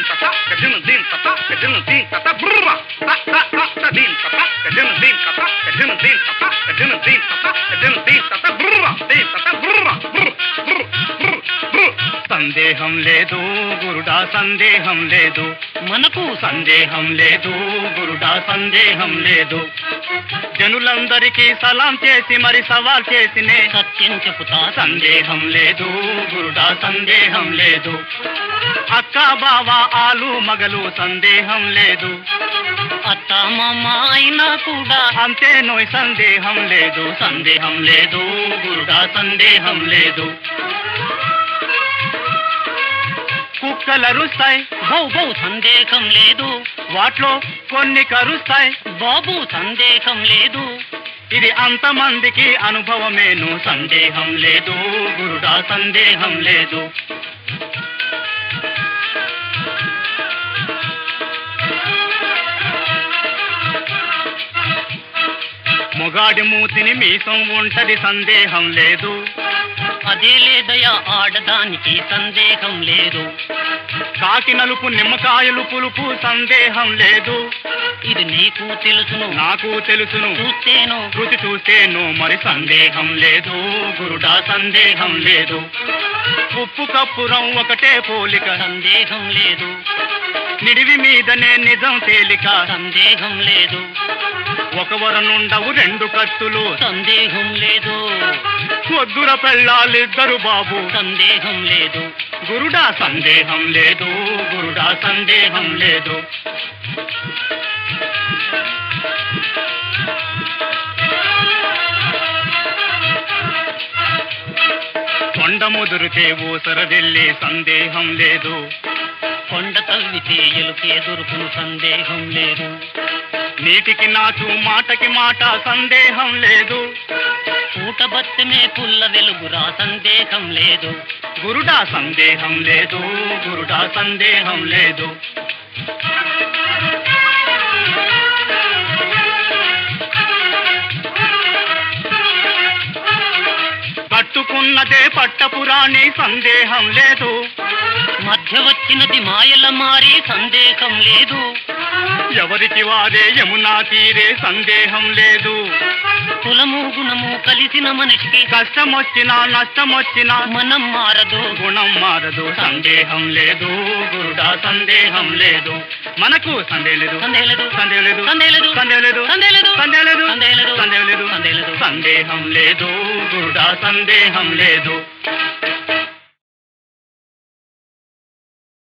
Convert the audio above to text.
tata kadin din tata kadin din tata brra ta ta ta kadin tata kadin din tata kadin din tata kadin din tata kadin din tata brra din tata brra సందేహం లేదు గురుడా సందేహం లేదు మనకు సందేహం లేదు గురుడా సందేహం లేదు జనులందరికీ సలాం చేసి మరి సవాల్ చేసినే సత్యం చెబుతా సందేహం లేదు గురుడా సందేహం లేదు అక్క బావ ఆలు మగలు సందేహం లేదు అత్త మామ అయినా కూడా అంతే నోయ్ సందేహం లేదు సందేహం లేదు గురుడా సందేహం లేదు కుక్కలరుస్తాయి బౌ బౌ సందేహం లేదు వాటిలో కొన్ని కరుస్తాయి బాబు సందేహం లేదు ఇది అంతమందికి అనుభవమేను సందేహం లేదు గురుడా సందేహం లేదు మొగాడి మూతిని మీసం ఉంటది సందేహం లేదు అదే లేదయా ఆడదానికి సందేహం లేదు కాకి నలుపు నిమ్మకాయలు పులుపు సందేహం లేదు ఇది నీకు తెలుసును నాకు తెలుసును చూస్తేను రుచి చూస్తేను మరి సందేహం లేదు గురుడా సందేహం లేదు ఉప్పు కప్పురం ఒకటే పోలిక సందేహం లేదు నిడివి మీదనే నిజం తేలిక సందేహం లేదు ఒకవరనుండవు రెండు కత్తులు సందేహం లేదు వద్దుర పెళ్ళాలిద్దరు బాబు సందేహం లేదు గురుడా సందేహం లేదు గురుడా సందేహం లేదు కొండ ముదురితే ఊసర వెళ్ళే సందేహం లేదు కొండ తవ్వితే ఎలుకే దొరుకును సందేహం లేదు నీటికి నాచు మాటకి మాట సందేహం లేదు పూట బత్తమే పుల్ల వెలుగురా సందేహం లేదు గురుడా సందేహం లేదు గురుడా సందేహం లేదు పట్టుకున్నదే పట్టపురాణి సందేహం లేదు మధ్య వచ్చినది మాయల మారి సందేహం లేదు ఎవరికి వారే యమునా తీరే సందేహం లేదు కులము గుణము కలిసిన మనిషికి కష్టం వచ్చినా నష్టం వచ్చినా మనం మారదు గుణం మారదు సందేహం లేదు గురుడా సందేహం లేదు మనకు సందేహం లేదు సందేహం లేదు సందేహం లేదు సందేహం లేదు సందేహం లేదు సందేహం లేదు సందేహం లేదు సందేహం లేదు సందేహం లేదు గురుడా సందేహం లేదు